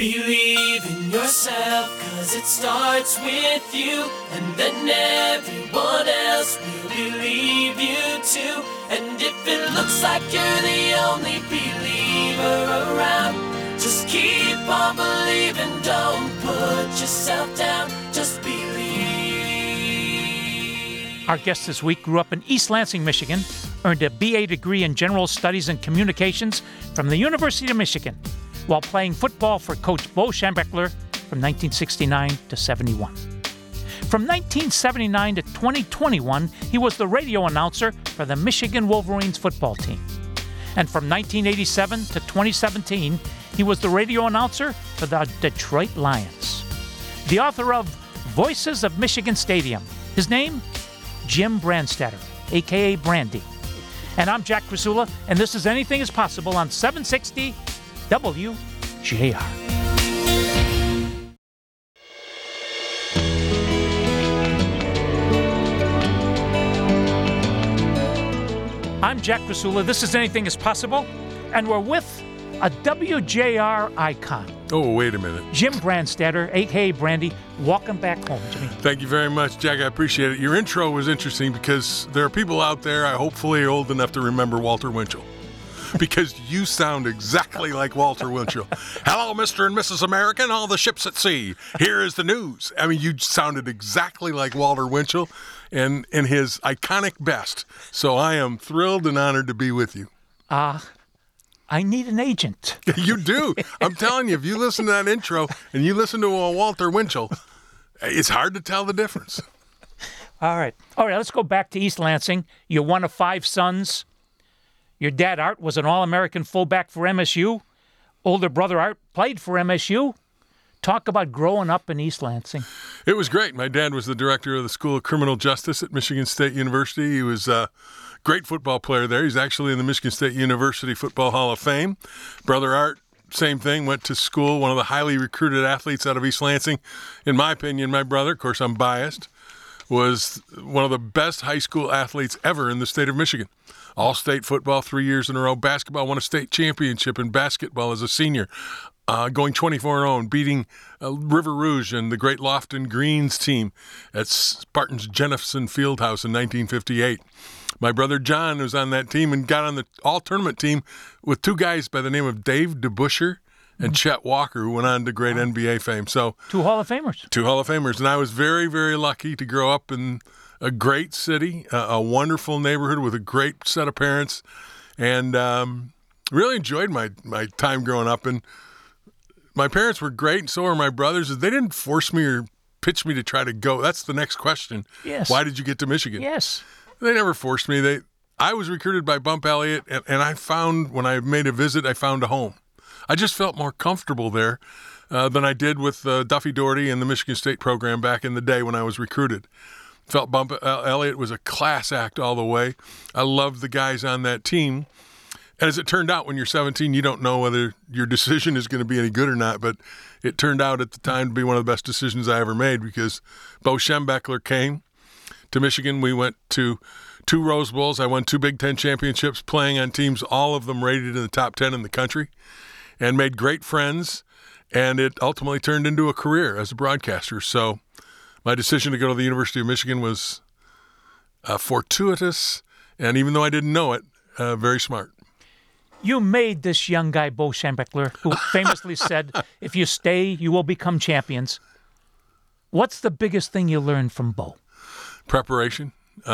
Believe in yourself, 'cause it starts with you, and then everyone else will believe you too. And if it looks like you're the only believer around, just keep on believing, don't put yourself down, just believe. Our guest this week grew up in East Lansing, Michigan, earned a BA degree in General Studies and Communications from the University of Michigan, while playing football for Coach Bo Schembechler from 1969 to 71. From 1979 to 2021, he was the radio announcer for the Michigan Wolverines football team. And from 1987 to 2017, he was the radio announcer for the Detroit Lions. The author of Voices of Michigan Stadium. His name? Jim Brandstatter, a.k.a. Brandy. And I'm Jack Krasula, and this is Anything is Possible on 760 WJR. I'm Jack Krasula. This is Anything is Possible, and we're with a WJR icon. Oh, wait a minute. Jim Brandstatter, a.k.a. Brandy. Welcome back home, Jimmy. Thank you very much, Jack. I appreciate it. Your intro was interesting because there are people out there, I hopefully are old enough to remember Walter Winchell. Because you sound exactly like Walter Winchell. Hello, Mr. and Mrs. America and all the ships at sea. Here is the news. I mean, you sounded exactly like Walter Winchell and in his iconic best. So I am thrilled and honored to be with you. I need an agent. You do. I'm telling you, if you listen to that intro and you listen to a Walter Winchell, it's hard to tell the difference. All right, let's go back to East Lansing. You're one of 5 sons. Your dad, Art, was an All-American fullback for MSU. Older brother, Art, played for MSU. Talk about growing up in East Lansing. It was great. My dad was the director of the School of Criminal Justice at Michigan State University. He was a great football player there. He's actually in the Michigan State University Football Hall of Fame. Brother Art, same thing, went to school, one of the highly recruited athletes out of East Lansing. In my opinion, my brother, of course I'm biased, was one of the best high school athletes ever in the state of Michigan. All-state football 3 years in a row. Basketball, won a state championship in basketball as a senior, going 24-0 and beating River Rouge and the great Lofton Greens team at Spartans Jennison Fieldhouse in 1958. My brother John was on that team and got on the all-tournament team with 2 guys by the name of Dave DeBuscher and Chet Walker, who went on to great NBA fame. So 2 Hall of Famers. 2 Hall of Famers. And I was very, very lucky to grow up in a great city, a wonderful neighborhood with a great set of parents, and really enjoyed my time growing up. And my parents were great, and so were my brothers. They didn't force me or pitch me to try to go. That's the next question. Yes. Why did you get to Michigan? Yes. They never forced me. I was recruited by Bump Elliott, and I found, when I made a visit, I found a home. I just felt more comfortable there than I did with Duffy Doherty and the Michigan State program back in the day when I was recruited. Felt Bump Elliott was a class act all the way. I loved the guys on that team. And as it turned out, when you're 17, you don't know whether your decision is going to be any good or not. But it turned out at the time to be one of the best decisions I ever made because Bo Schembechler came to Michigan. We went to 2 Rose Bowls. I won 2 Big Ten championships playing on teams, all of them rated in the top 10 in the country, and made great friends. And it ultimately turned into a career as a broadcaster. So my decision to go to the University of Michigan was fortuitous, and even though I didn't know it, very smart. You made this young guy, Bo Schembechler, who famously said, if you stay, you will become champions. What's the biggest thing you learned from Bo? Preparation.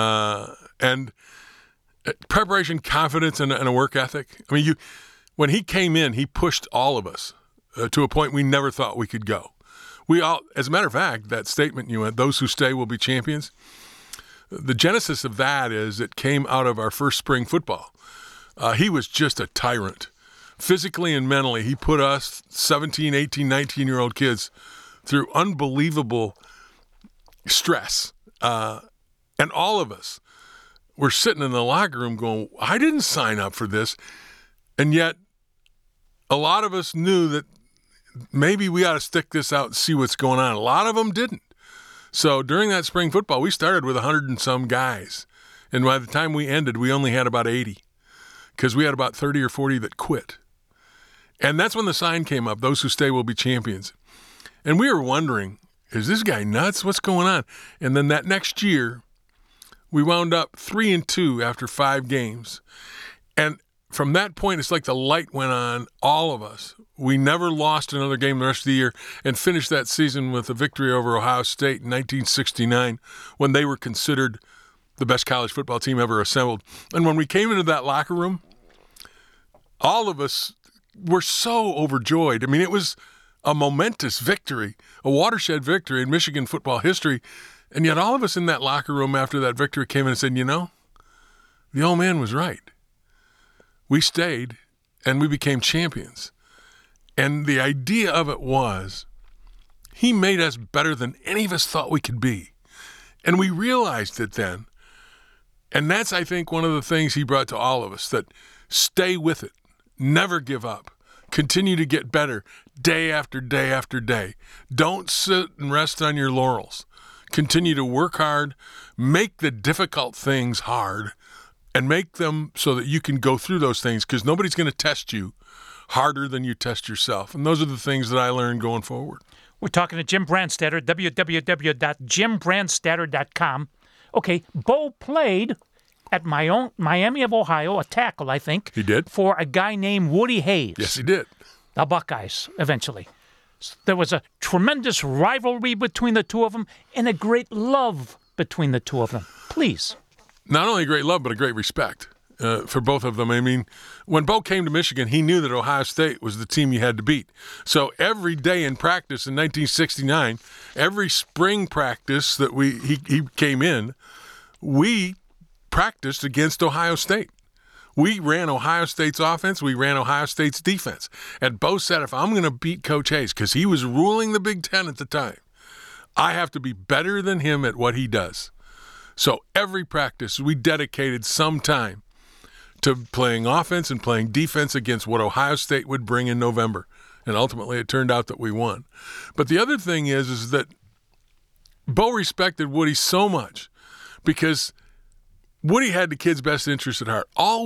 And preparation, confidence, and a work ethic. I mean, when he came in, he pushed all of us to a point we never thought we could go. We all, as a matter of fact, that statement you had, those who stay will be champions, the genesis of that is it came out of our first spring football. He was just a tyrant. Physically and mentally, he put us 17, 18, 19-year-old kids through unbelievable stress. And all of us were sitting in the locker room going, I didn't sign up for this. And yet, a lot of us knew that maybe we ought to stick this out and see what's going on. A lot of them didn't. So during that spring football, we started with 100 and some guys. And by the time we ended, we only had about 80 because we had about 30 or 40 that quit. And that's when the sign came up, those who stay will be champions. And we were wondering, is this guy nuts? What's going on? And then that next year, we wound up 3-2 after 5 games. And from that point, it's like the light went on all of us. We never lost another game the rest of the year and finished that season with a victory over Ohio State in 1969 when they were considered the best college football team ever assembled. And when we came into that locker room, all of us were so overjoyed. I mean, it was a momentous victory, a watershed victory in Michigan football history. And yet all of us in that locker room after that victory came in and said, you know, the old man was right. We stayed and we became champions. And the idea of it was he made us better than any of us thought we could be. And we realized it then. And that's, I think, one of the things he brought to all of us, that stay with it, never give up, continue to get better day after day after day. Don't sit and rest on your laurels. Continue to work hard, make the difficult things hard, and make them so that you can go through those things, because nobody's going to test you harder than you test yourself. And those are the things that I learned going forward. We're talking to Jim Brandstatter, www.jimbrandstatter.com. Okay, Bo played at Miami of Ohio, a tackle, I think. He did. For a guy named Woody Hayes. Yes, he did. The Buckeyes, eventually. There was a tremendous rivalry between the two of them and a great love between the two of them. Please. Not only great love, but a great respect for both of them. I mean, when Bo came to Michigan, he knew that Ohio State was the team you had to beat. So every day in practice in 1969, every spring practice that he came in, we practiced against Ohio State. We ran Ohio State's offense. We ran Ohio State's defense. And Bo said, if I'm going to beat Coach Hayes, because he was ruling the Big Ten at the time, I have to be better than him at what he does. So every practice, we dedicated some time to playing offense and playing defense against what Ohio State would bring in November. And ultimately, it turned out that we won. But the other thing is that Bo respected Woody so much because Woody had the kid's best interest at heart.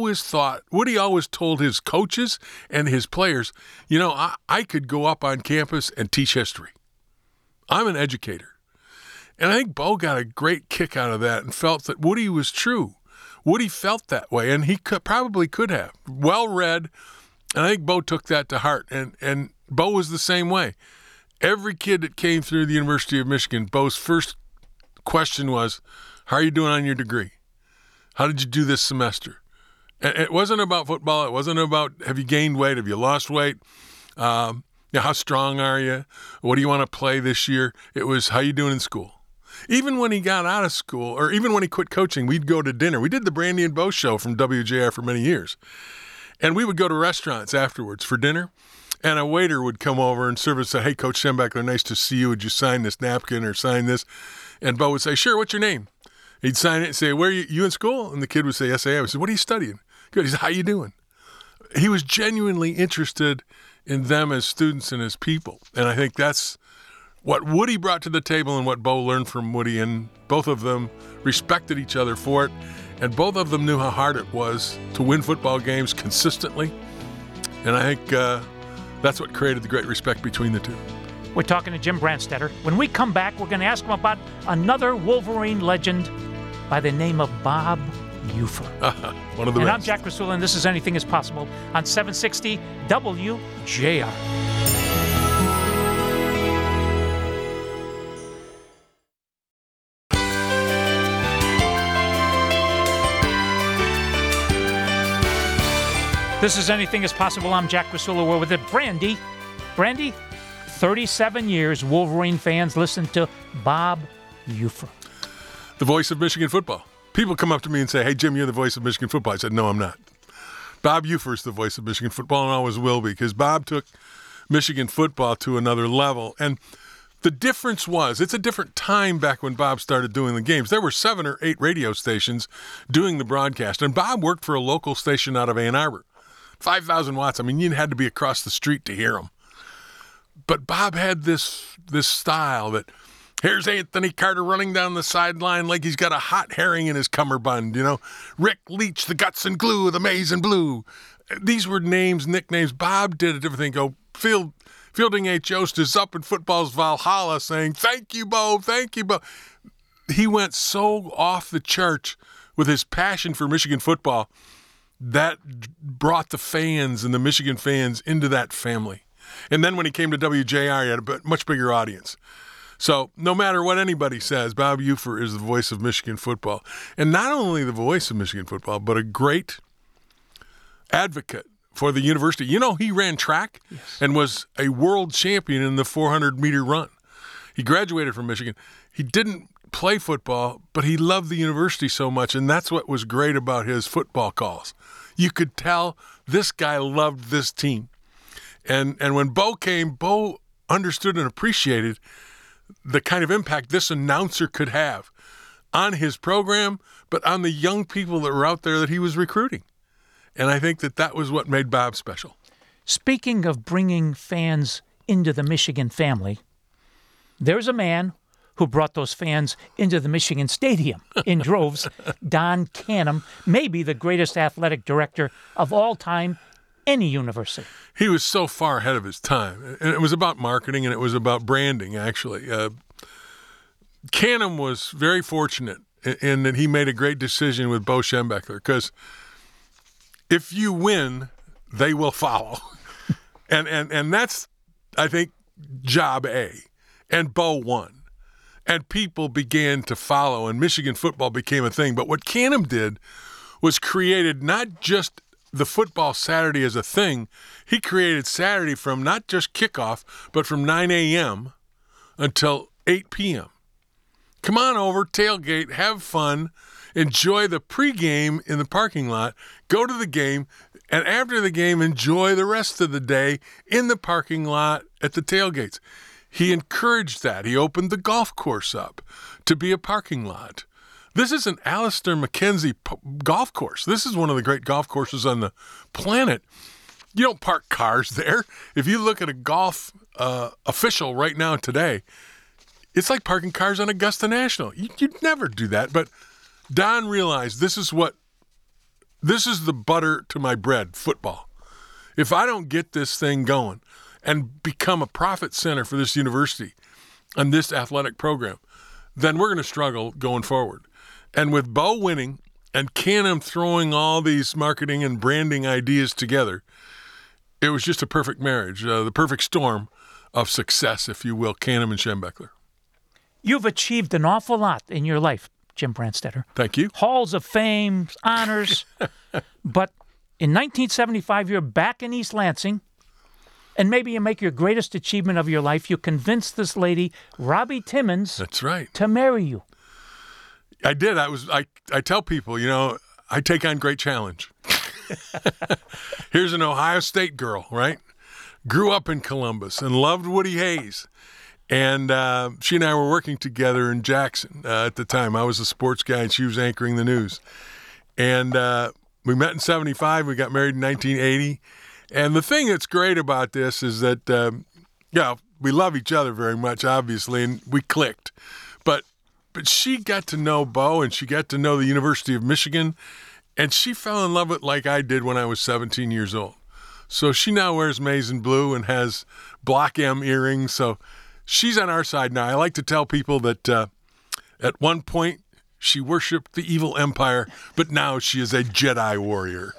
Woody always told his coaches and his players, you know, I could go up on campus and teach history. I'm an educator. And I think Bo got a great kick out of that and felt that Woody was true. Woody felt that way, and he probably could have. Well-read, and I think Bo took that to heart. And Bo was the same way. Every kid that came through the University of Michigan, Bo's first question was, how are you doing on your degree? How did you do this semester? And it wasn't about football. It wasn't about have you gained weight, have you lost weight, how strong are you? What do you want to play this year? It was how you doing in school. Even when he got out of school, or even when he quit coaching, we'd go to dinner. We did the Brandy and Bo show from WJR for many years. And we would go to restaurants afterwards for dinner, and a waiter would come over and serve us and say, hey, Coach Schembechler, nice to see you. Would you sign this napkin or sign this? And Bo would say, sure, what's your name? He'd sign it and say, where are you in school? And the kid would say, yes, I am. I said, what are you studying? Good. He said, how you doing? He was genuinely interested in them as students and as people. And I think that's what Woody brought to the table and what Bo learned from Woody. And both of them respected each other for it. And both of them knew how hard it was to win football games consistently. And I think that's what created the great respect between the two. We're talking to Jim Brandstatter. When we come back, we're going to ask him about another Wolverine legend by the name of Bob Ufer. One of the And best. I'm Jack Rasula, and this is Anything is Possible on 760 WJR. This is Anything is Possible. I'm Jack Rasula. We're with it. Brandy, 37 years Wolverine fans listen to Bob Ufer. The voice of Michigan football. People come up to me and say, hey, Jim, you're the voice of Michigan football. I said, no, I'm not. Bob Ufer's the voice of Michigan football and always will be, because Bob took Michigan football to another level. And the difference was, it's a different time back when Bob started doing the games. There were 7 or 8 radio stations doing the broadcast, and Bob worked for a local station out of Ann Arbor. 5,000 watts. I mean, you had to be across the street to hear him. But Bob had this style that, here's Anthony Carter running down the sideline like he's got a hot herring in his cummerbund, you know. Rick Leach, the guts and glue, the maize and blue. These were names, nicknames. Bob did a different thing. Go, Fielding H. Yost is up in football's Valhalla saying, "Thank you, Bo, thank you, Bo." He went so off the charts with his passion for Michigan football that brought the fans and the Michigan fans into that family. And then when he came to WJR, he had a much bigger audience. So no matter what anybody says, Bob Ufer is the voice of Michigan football. And not only the voice of Michigan football, but a great advocate for the university. You know, he ran track and was a world champion in the 400-meter run. He graduated from Michigan. He didn't play football, but he loved the university so much, and that's what was great about his football calls. You could tell this guy loved this team. And when Bo came, Bo understood and appreciated the kind of impact this announcer could have on his program, but on the young people that were out there that he was recruiting. And I think that was what made Bob special. Speaking of bringing fans into the Michigan family, there's a man who brought those fans into the Michigan Stadium in droves, Don Canham, maybe the greatest athletic director of all time, any university. He was so far ahead of his time. And it was about marketing, and it was about branding, actually. Canham was very fortunate in that he made a great decision with Bo Schembechler, because if you win, they will follow. and that's, I think, job A. And Bo won. And people began to follow, and Michigan football became a thing. But what Canham did was created not just the football Saturday as a thing. He created Saturday from not just kickoff, but from 9 a.m. until 8 p.m. Come on over, tailgate, have fun, enjoy the pregame in the parking lot, go to the game, and after the game, enjoy the rest of the day in the parking lot at the tailgates. He encouraged that. He opened the golf course up to be a parking lot. This is an Alistair McKenzie golf course. This is one of the great golf courses on the planet. You don't park cars there. If you look at a golf official right now today, it's like parking cars on Augusta National. You'd never do that. But Don realized this is the butter to my bread, football. If I don't get this thing going and become a profit center for this university and this athletic program, then we're going to struggle going forward. And with Bo winning and Canham throwing all these marketing and branding ideas together, it was just a perfect marriage, the perfect storm of success, if you will, Canham and Schembechler. You've achieved an awful lot in your life, Jim Brandstetter. Thank you. Halls of Fame, honors. But in 1975, you're back in East Lansing, and maybe you make your greatest achievement of your life. You convince this lady, Robbie Timmons, that's right, to marry you. I did. I tell people, I take on great challenge. Here's an Ohio State girl, right? Grew up in Columbus and loved Woody Hayes. And she and I were working together in Jackson at the time. I was a sports guy and she was anchoring the news. And we met in 75. We got married in 1980. And the thing that's great about this is that, we love each other very much, obviously, and we clicked. But she got to know Bo, and she got to know the University of Michigan, and she fell in love with it like I did when I was 17 years old. So she now wears maize and blue and has Block M earrings. So she's on our side now. I like to tell people that at one point she worshipped the evil empire, but now she is a Jedi warrior.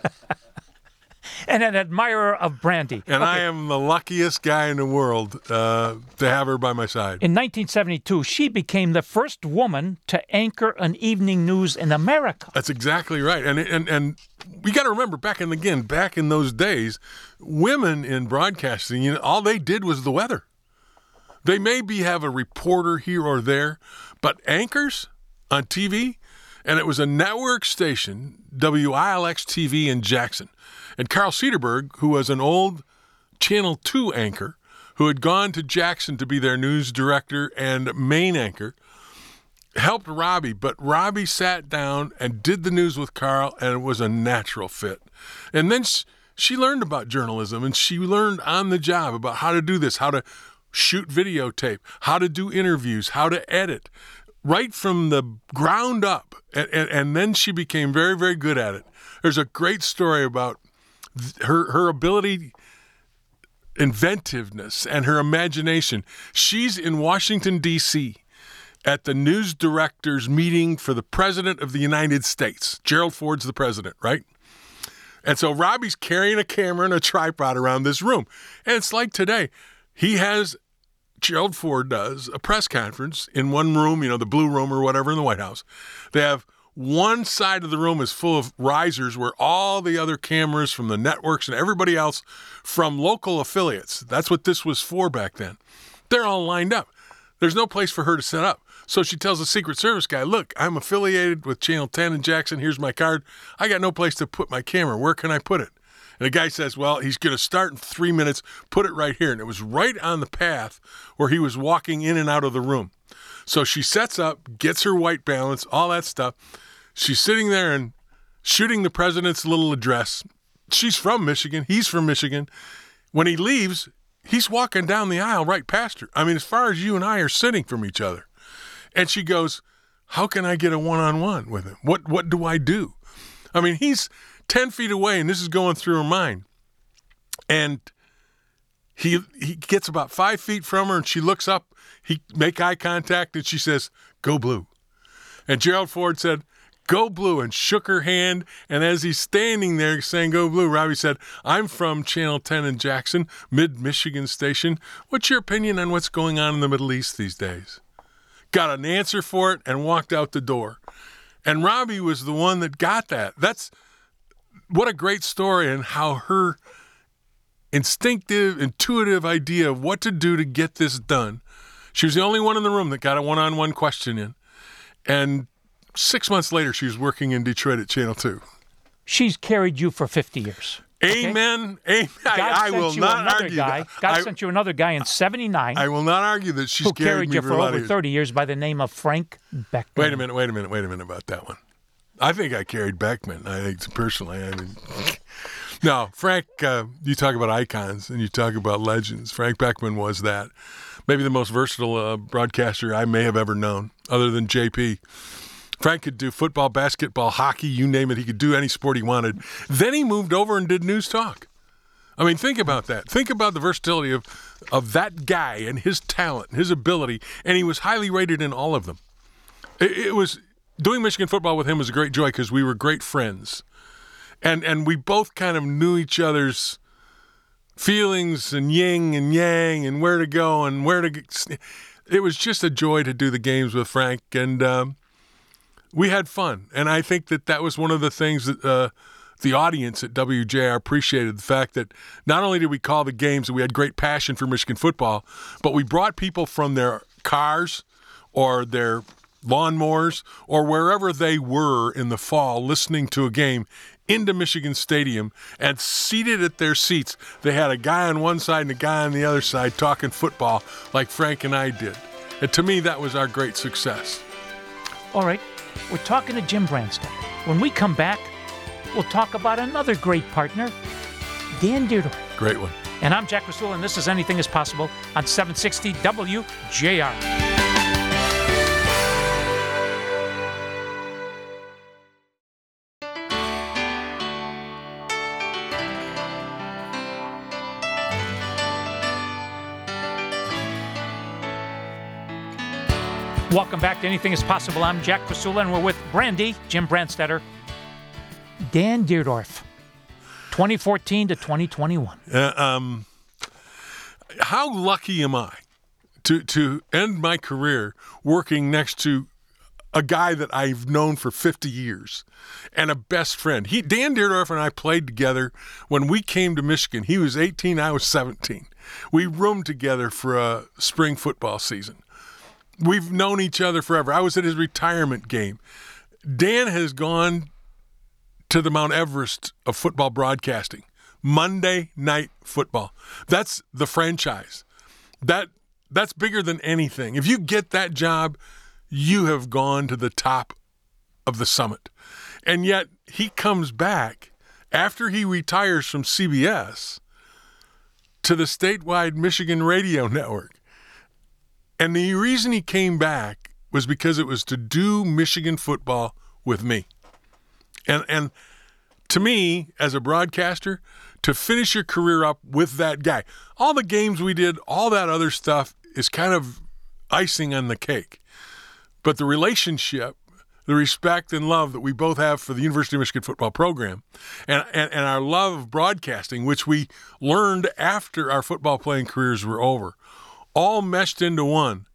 And an admirer of Brandy. And okay. I am the luckiest guy in the world to have her by my side. In 1972, she became the first woman to anchor an evening news in America. That's exactly right. And we got to remember, back in those days, women in broadcasting, all they did was the weather. They maybe have a reporter here or there, but anchors on TV, and it was a network station, WILX-TV in Jackson. And Carl Cederberg, who was an old Channel 2 anchor, who had gone to Jackson to be their news director and main anchor, helped Robbie. But Robbie sat down and did the news with Carl, and it was a natural fit. And then she learned about journalism, and she learned on the job about how to do this, how to shoot videotape, how to do interviews, how to edit, right from the ground up. And then she became very, very good at it. There's a great story about her ability, inventiveness, and her imagination. She's in Washington, D.C., at the news directors meeting for the President of the United States. Gerald Ford's the president, right? And so Robbie's carrying a camera and a tripod around this room. And it's like today. Gerald Ford does a press conference in one room, the blue room or whatever in the White House. They have one side of the room is full of risers where all the other cameras from the networks and everybody else from local affiliates, that's what this was for back then, they're all lined up. There's no place for her to set up. So she tells the Secret Service guy, look, I'm affiliated with Channel 10 in Jackson. Here's my card. I got no place to put my camera. Where can I put it? And the guy says, well, he's going to start in 3 minutes. Put it right here. And it was right on the path where he was walking in and out of the room. So she sets up, gets her white balance, all that stuff. She's sitting there and shooting the president's little address. She's from Michigan. He's from Michigan. When he leaves, he's walking down the aisle right past her. I mean, as far as you and I are sitting from each other. And she goes, how can I get a one-on-one with him? What do I do? I mean, he's 10 feet away, and this is going through her mind. And he gets about 5 feet from her, and she looks up. He make eye contact, and she says, go blue. And Gerald Ford said, go blue, and shook her hand. And as he's standing there saying, go blue, Robbie said, I'm from Channel 10 in Jackson, mid-Michigan station. What's your opinion on what's going on in the Middle East these days? Got an answer for it and walked out the door. And Robbie was the one that got that. That's what a great story, and how her intuitive idea of what to do to get this done. She was the only one in the room that got a one-on-one question in. And 6 months later, she was working in Detroit at Channel 2. She's carried you for 50 years. Okay? Amen. Amen. I will not argue that. God sent you another guy in 79. I will not argue that she's carried me you for for a lot over of 30 years by the name of Frank Beckman. Wait a minute about that one. I think I carried Beckman. I think personally. No, Frank, you talk about icons and you talk about legends. Frank Beckman was that. Maybe the most versatile broadcaster I may have ever known, other than JP. Frank could do football, basketball, hockey, you name it. He could do any sport he wanted. Then he moved over and did news talk. I mean, think about that. Think about the versatility of that guy and his talent and his ability, and he was highly rated in all of them. It was doing Michigan football with him was a great joy because we were great friends. And we both kind of knew each other's feelings and yin and yang and where to go and where to get. It was just a joy to do the games with Frank, and we had fun. And I think that was one of the things that the audience at WJR appreciated, the fact that not only did we call the games and we had great passion for Michigan football, but we brought people from their cars or their lawnmowers or wherever they were in the fall listening to a game into Michigan Stadium, and seated at their seats, they had a guy on one side and a guy on the other side talking football like Frank and I did. And to me, that was our great success. All right, we're talking to Jim Branstad. When we come back, we'll talk about another great partner, Dan Dierdorf. Great one. And I'm Jack Rasul, and this is Anything is Possible on 760 WJR. Welcome back to Anything is Possible. I'm Jack Krasula, and we're with Brandy, Jim Branstetter, Dan Dierdorf, 2014 to 2021. How lucky am I to end my career working next to a guy that I've known for 50 years and a best friend. Dan Dierdorf and I played together when we came to Michigan. He was 18, I was 17. We roomed together for a spring football season. We've known each other forever. I was at his retirement game. Dan has gone to the Mount Everest of football broadcasting. Monday Night Football. That's the franchise. That's bigger than anything. If you get that job, you have gone to the top of the summit. And yet he comes back after he retires from CBS to the statewide Michigan radio network. And the reason he came back was because it was to do Michigan football with me. And to me, as a broadcaster, to finish your career up with that guy, all the games we did, all that other stuff is kind of icing on the cake. But the relationship, the respect and love that we both have for the University of Michigan football program and our love of broadcasting, which we learned after our football playing careers were over, all meshed into one.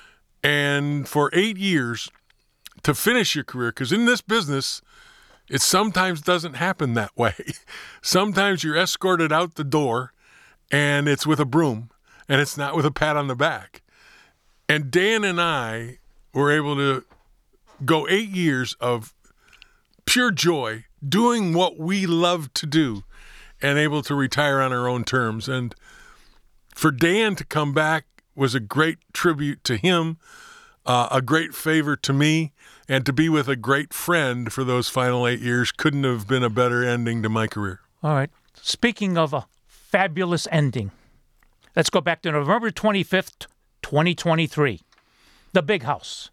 And for 8 years, to finish your career, because in this business, it sometimes doesn't happen that way. Sometimes you're escorted out the door, and it's with a broom, and it's not with a pat on the back. And Dan and I were able to go 8 years of pure joy, doing what we love to do, and able to retire on our own terms. And for Dan to come back was a great tribute to him, a great favor to me, and to be with a great friend for those final 8 years couldn't have been a better ending to my career. All right. Speaking of a fabulous ending, let's go back to November 25th, 2023. The Big House.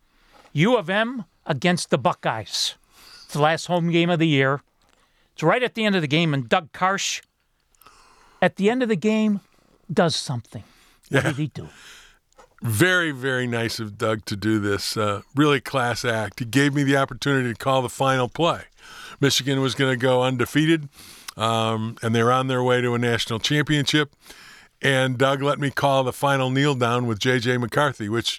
U of M against the Buckeyes. It's the last home game of the year. It's right at the end of the game, and Doug Karsh, at the end of the game, does something. What did he do? Very, very nice of Doug to do this. Really class act. He gave me the opportunity to call the final play. Michigan was going to go undefeated, and they were on their way to a national championship. And Doug let me call the final kneel down with J.J. McCarthy, which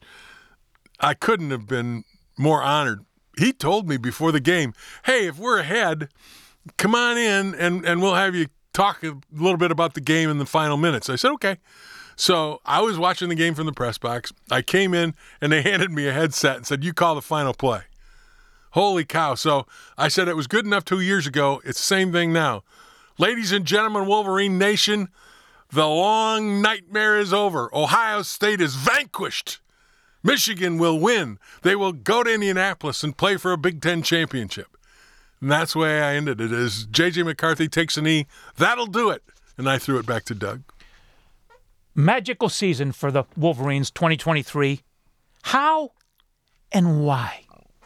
I couldn't have been more honored. He told me before the game, hey, if we're ahead, come on in and we'll have you talk a little bit about the game in the final minutes. I said, okay. So I was watching the game from the press box. I came in, and they handed me a headset and said, you call the final play. Holy cow. So I said it was good enough 2 years ago. It's the same thing now. Ladies and gentlemen, Wolverine Nation, the long nightmare is over. Ohio State is vanquished. Michigan will win. They will go to Indianapolis and play for a Big Ten championship. And that's the way I ended it, is J.J. McCarthy takes a knee. That'll do it. And I threw it back to Doug. Magical season for the Wolverines 2023. How and why?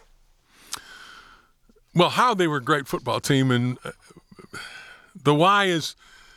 Well, how they were a great football team, and the why is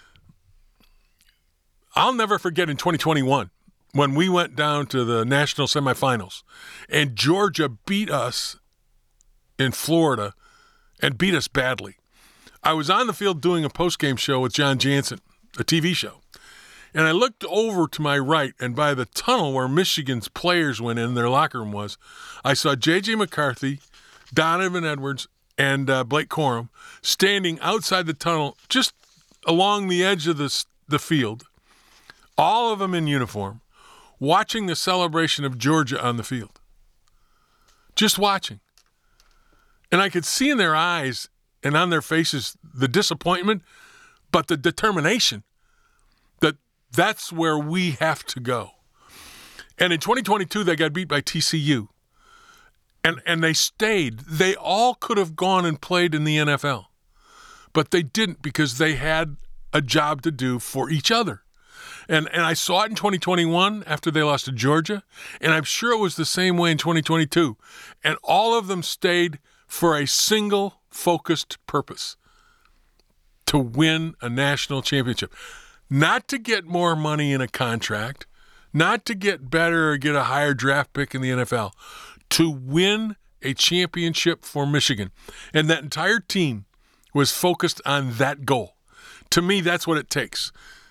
I'll never forget in 2021 when we went down to the national semifinals and Georgia beat us in Florida and beat us badly. I was on the field doing a postgame show with John Jansen, a TV show. And I looked over to my right, and by the tunnel where Michigan's players went in, their locker room was, I saw J.J. McCarthy, Donovan Edwards, and Blake Corum standing outside the tunnel just along the edge of the field, all of them in uniform, watching the celebration of Georgia on the field. Just watching. And I could see in their eyes and on their faces the disappointment, but the determination that that's where we have to go. And in 2022, they got beat by TCU. And they stayed. They all could have gone and played in the NFL. But they didn't, because they had a job to do for each other. And I saw it in 2021 after they lost to Georgia. And I'm sure it was the same way in 2022. And all of them stayed for a single focused purpose: to win a national championship. Not to get more money in a contract, not to get better or get a higher draft pick in the NFL, to win a championship for Michigan. And that entire team was focused on that goal. To me, that's what it takes.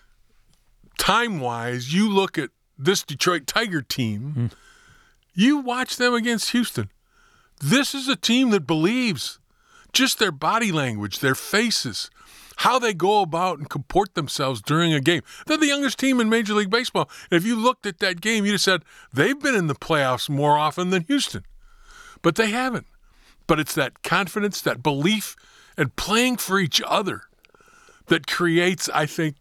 Time-wise, you look at this Detroit Tiger team, you watch them against Houston. This is a team that believes. Just their body language, their faces, how they go about and comport themselves during a game. They're the youngest team in Major League Baseball. And if you looked at that game, you'd have said, they've been in the playoffs more often than Houston. But they haven't. But it's that confidence, that belief, and playing for each other that creates, I think,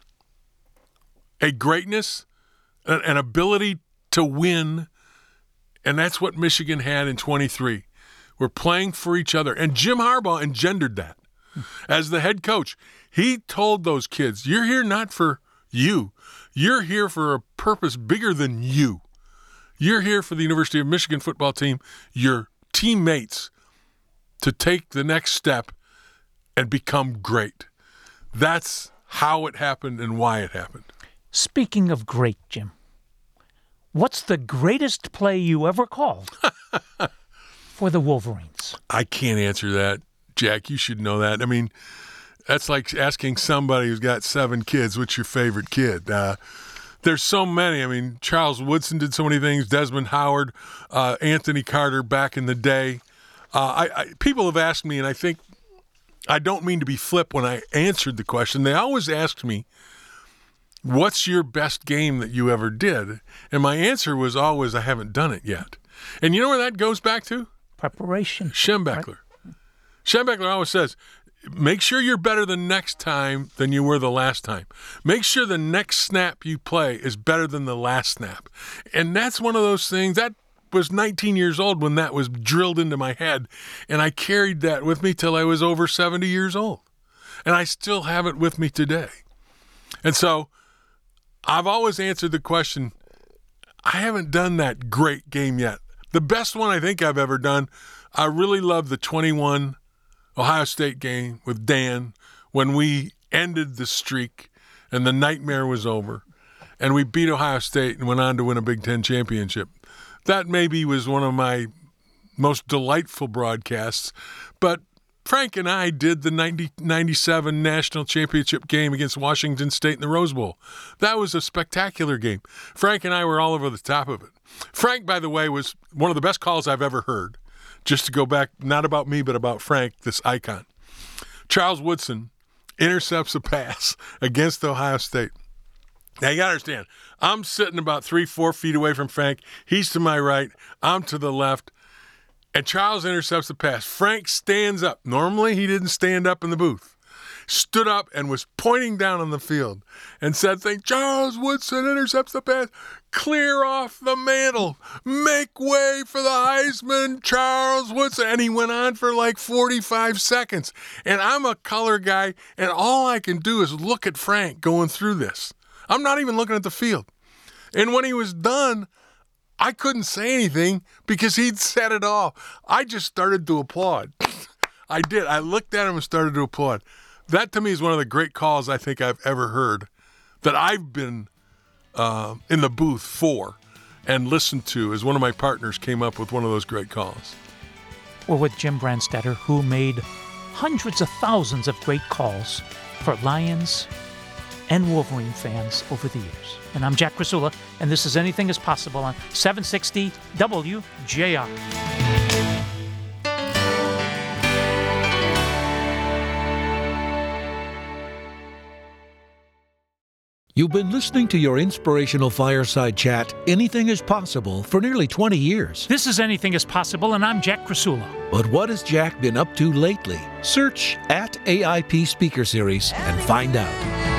a greatness, an ability to win. And that's what Michigan had in 23. We're playing for each other. And Jim Harbaugh engendered that. As the head coach, he told those kids, you're here not for you. You're here for a purpose bigger than you. You're here for the University of Michigan football team, your teammates, to take the next step and become great. That's how it happened and why it happened. Speaking of great, Jim, what's the greatest play you ever called for the Wolverines? I can't answer that, Jack. You should know that. I mean, that's like asking somebody who's got 7 kids, what's your favorite kid? There's so many. I mean, Charles Woodson did so many things, Desmond Howard, Anthony Carter back in the day. People have asked me, and I think I don't mean to be flip when I answered the question. They always asked me, what's your best game that you ever did? And my answer was always, I haven't done it yet. And you know where that goes back to? Preparation. Schembechler. Right? Schembechler always says, make sure you're better the next time than you were the last time. Make sure the next snap you play is better than the last snap. And that's one of those things that was 19 years old when that was drilled into my head, and I carried that with me till I was over 70 years old, and I still have it with me today. And so I've always answered the question, I haven't done that great game yet. The best one I think I've ever done, I really love the 21 Ohio State game with Dan when we ended the streak and the nightmare was over, and we beat Ohio State and went on to win a Big Ten championship. That maybe was one of my most delightful broadcasts. But Frank and I did the 97 national championship game against Washington State in the Rose Bowl. That was a spectacular game. Frank and I were all over the top of it. Frank, by the way, was one of the best calls I've ever heard. Just to go back, not about me, but about Frank, this icon. Charles Woodson intercepts a pass against Ohio State. Now, you got to understand, I'm sitting about 3-4 feet away from Frank. He's to my right. I'm to the left. And Charles intercepts the pass. Frank stands up. Normally, he didn't stand up in the booth. Stood up and was pointing down on the field and said, Charles Woodson intercepts the pass. Clear off the mantle. Make way for the Heisman, Charles Woodson. And he went on for like 45 seconds. And I'm a color guy, and all I can do is look at Frank going through this. I'm not even looking at the field. And when he was done, I couldn't say anything because he'd said it all. I just started to applaud. I did. I looked at him and started to applaud. That, to me, is one of the great calls I think I've ever heard that I've been in the booth for and listened to as one of my partners came up with one of those great calls. We're with Jim Brandstatter, who made hundreds of thousands of great calls for Lions and Wolverine fans over the years. And I'm Jack Krasula, and this is Anything is Possible on 760 WJR. You've been listening to your inspirational fireside chat, Anything is Possible, for nearly 20 years. This is Anything is Possible, and I'm Jack Krasula. But what has Jack been up to lately? Search @AIP Speaker Series and find out.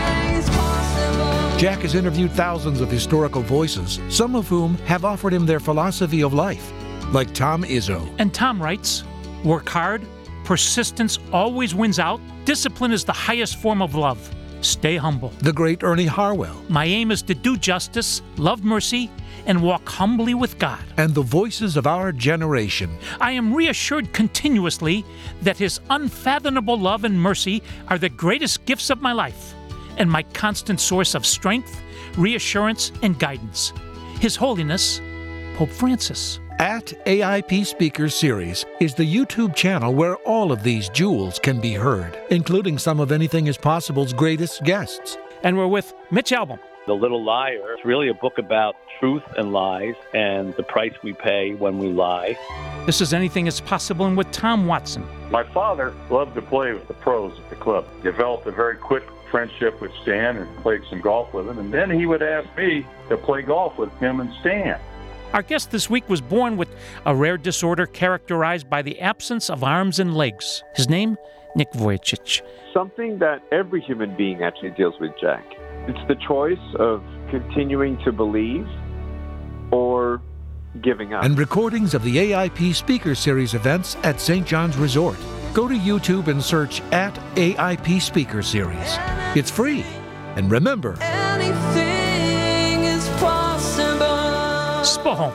Jack has interviewed thousands of historical voices, some of whom have offered him their philosophy of life, like Tom Izzo. And Tom writes, work hard, persistence always wins out, discipline is the highest form of love. Stay humble. The great Ernie Harwell. My aim is to do justice, love mercy, and walk humbly with God. And the voices of our generation. I am reassured continuously that His unfathomable love and mercy are the greatest gifts of my life and my constant source of strength, reassurance, and guidance. His Holiness, Pope Francis. @AIP Speaker Series is the YouTube channel where all of these jewels can be heard, including some of Anything is Possible's greatest guests. And we're with Mitch Albom. The Little Liar is really a book about truth and lies and the price we pay when we lie. This is Anything is Possible, and with Tom Watson. My father loved to play with the pros at the club. Developed a very quick friendship with Stan and played some golf with him. And then he would ask me to play golf with him and Stan. Our guest this week was born with a rare disorder characterized by the absence of arms and legs. His name, Nick Vujicic. Something that every human being actually deals with, Jack. It's the choice of continuing to believe or giving up. And recordings of the AIP Speaker Series events at St. John's Resort. Go to YouTube and search @AIP Speaker Series. It's free. And remember, Anything is possible. Spohom.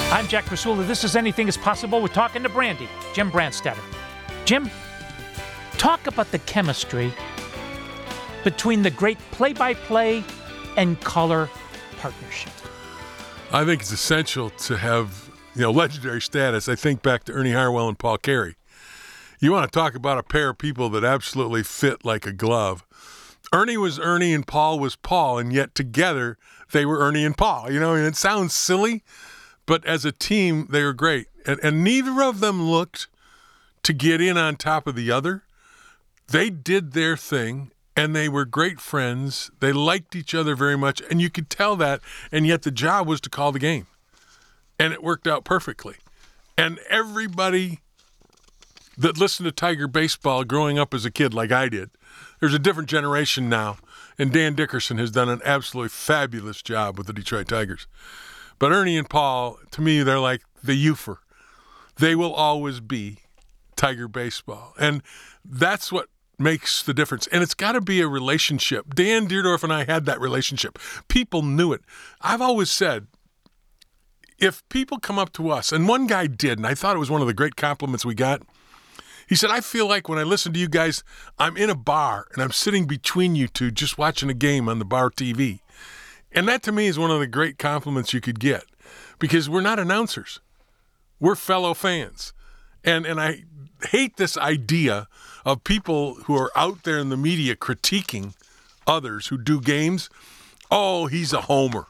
I'm Jack Krasula. This is Anything is Possible. We're talking to Brandy, Jim Brandstatter. Jim, talk about the chemistry between the great play-by-play and color partnership. I think it's essential to have, legendary status. I think back to Ernie Harwell and Paul Carey. You want to talk about a pair of people that absolutely fit like a glove. Ernie was Ernie and Paul was Paul, and yet together they were Ernie and Paul. And it sounds silly, but as a team, they were great. And neither of them looked to get in on top of the other. They did their thing, and they were great friends. They liked each other very much, and you could tell that, and yet the job was to call the game. And it worked out perfectly. And everybody that listened to Tiger baseball growing up as a kid like I did, there's a different generation now, and Dan Dickerson has done an absolutely fabulous job with the Detroit Tigers. But Ernie and Paul, to me, they're like the Ufer. They will always be Tiger baseball. And that's what makes the difference. And it's got to be a relationship. Dan Dierdorf and I had that relationship. People knew it. I've always said, if people come up to us, and one guy did, and I thought it was one of the great compliments we got, he said, I feel like when I listen to you guys, I'm in a bar and I'm sitting between you two just watching a game on the bar TV. And that to me is one of the great compliments you could get, because we're not announcers. We're fellow fans. And I hate this idea of people who are out there in the media critiquing others who do games. Oh, he's a homer.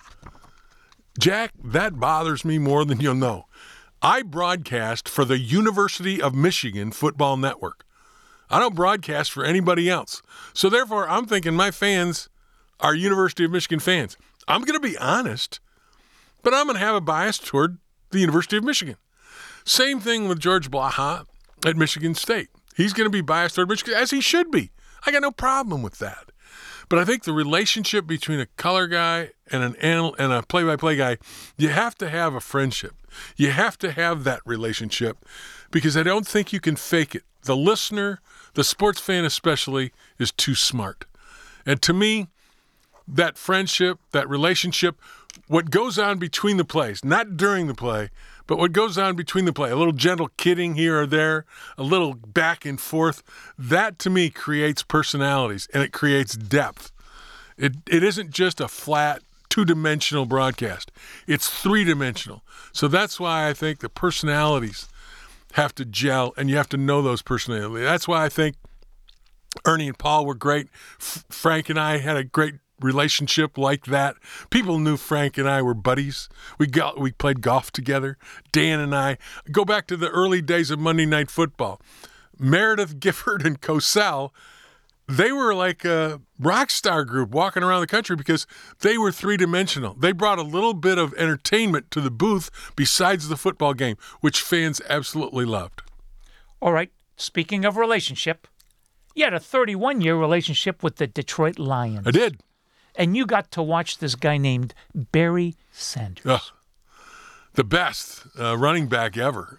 Jack, that bothers me more than you'll know. I broadcast for the University of Michigan Football Network. I don't broadcast for anybody else. So therefore, I'm thinking my fans are University of Michigan fans. I'm going to be honest, but I'm going to have a bias toward the University of Michigan. Same thing with George Blaha at Michigan State. He's going to be biased toward Michigan, as he should be. I got no problem with that. But I think the relationship between a color guy and a play-by-play guy, you have to have a friendship. You have to have that relationship, because I don't think you can fake it. The listener, the sports fan especially, is too smart. And to me, that friendship, that relationship, what goes on between the plays, not during the play, but what goes on between the play, a little gentle kidding here or there, a little back and forth, that to me creates personalities and it creates depth. It isn't just a flat, two-dimensional broadcast. It's three-dimensional. So that's why I think the personalities have to gel, and you have to know those personalities. That's why I think Ernie and Paul were great. Frank and I had a great relationship like that. People knew Frank and I were buddies. We played golf together. Dan and I go back to the early days of Monday Night Football. Meredith, Gifford, and Cosell, they were like a rock star group walking around the country because they were three-dimensional. They brought a little bit of entertainment to the booth besides the football game, which fans absolutely loved. All right, speaking of relationship, you had a 31-year relationship with the Detroit Lions. I did. And you got to watch this guy named Barry Sanders. The best running back ever.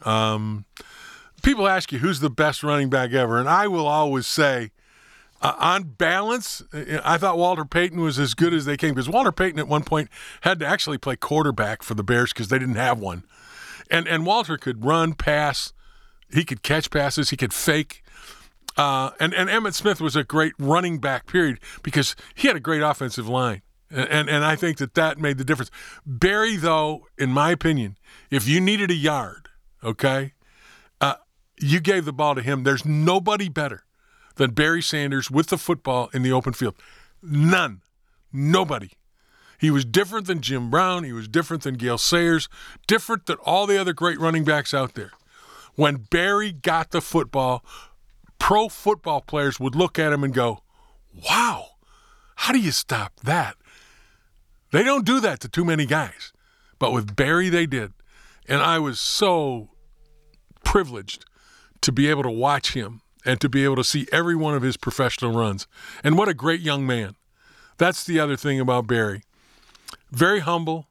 People ask you, who's the best running back ever? And I will always say, on balance, I thought Walter Payton was as good as they came, because Walter Payton at one point had to actually play quarterback for the Bears because they didn't have one. And Walter could run, pass. He could catch passes. He could fake. And Emmitt Smith was a great running back, period, because he had a great offensive line. And I think that made the difference. Barry, though, in my opinion, if you needed a yard, okay, you gave the ball to him. There's nobody better than Barry Sanders with the football in the open field. None. Nobody. He was different than Jim Brown. He was different than Gale Sayers, different than all the other great running backs out there. When Barry got the football, pro football players would look at him and go, wow, how do you stop that? They don't do that to too many guys. But with Barry, they did. And I was so privileged to be able to watch him and to be able to see every one of his professional runs. And what a great young man. That's the other thing about Barry. Very humble,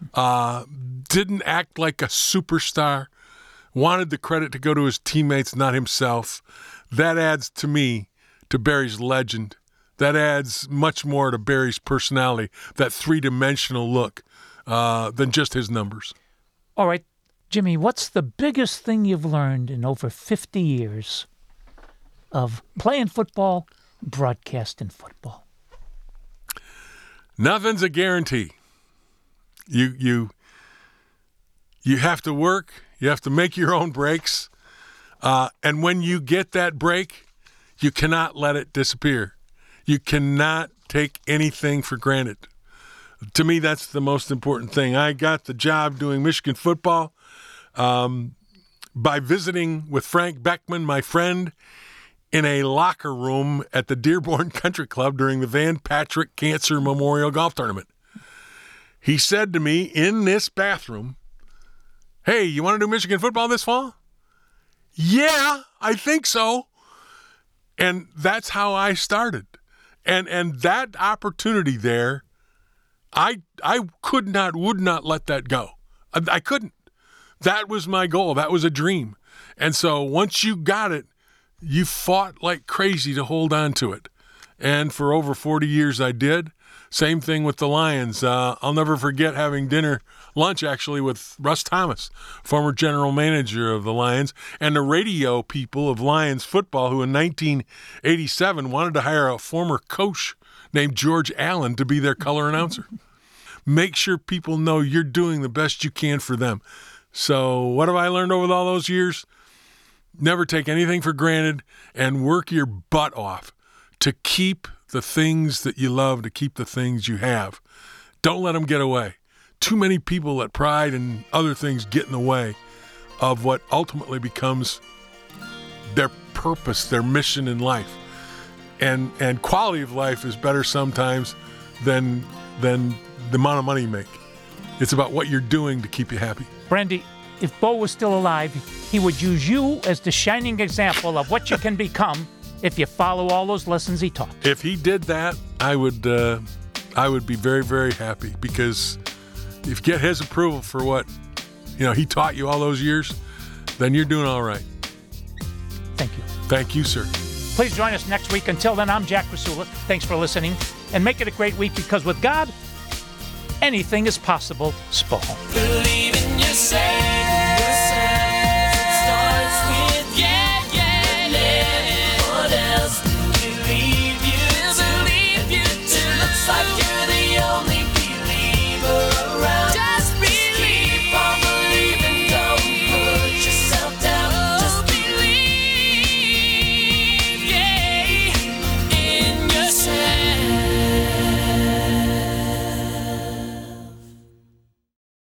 didn't act like a superstar, wanted the credit to go to his teammates, not himself. That adds to me to Barry's legend. That adds much more to Barry's personality, that three-dimensional look, than just his numbers. All right, Jimmy, what's the biggest thing you've learned in over 50 years of playing football, broadcasting football? Nothing's a guarantee. You have to work. You have to make your own breaks. And when you get that break, you cannot let it disappear. You cannot take anything for granted. To me, that's the most important thing. I got the job doing Michigan football by visiting with Frank Beckman, my friend, in a locker room at the Dearborn Country Club during the Van Patrick Cancer Memorial Golf Tournament. He said to me in this bathroom, "Hey, you want to do Michigan football this fall?" "Yeah, I think so." And that's how I started. And that opportunity there, I would not let that go. I couldn't. That was my goal. That was a dream. And so once you got it, you fought like crazy to hold on to it. And for over 40 years I did. Same thing with the Lions. I'll never forget having lunch actually with Russ Thomas, former general manager of the Lions, and the radio people of Lions football, who in 1987 wanted to hire a former coach named George Allen to be their color announcer. Make sure people know you're doing the best you can for them. So what have I learned over all those years? Never take anything for granted and work your butt off to keep the things that you love, to keep the things you have. Don't let them get away. Too many people let pride and other things get in the way of what ultimately becomes their purpose, their mission in life. And quality of life is better sometimes than the amount of money you make. It's about what you're doing to keep you happy. Brandy, if Bo was still alive, he would use you as the shining example of what you can become if you follow all those lessons he taught. If he did that, I would be very, very happy, because if you get his approval for what he taught you all those years, then you're doing all right. Thank you. Thank you, sir. Please join us next week. Until then, I'm Jack Rasula. Thanks for listening, and make it a great week, because with God, anything is possible. Spahn. Believe in yourself.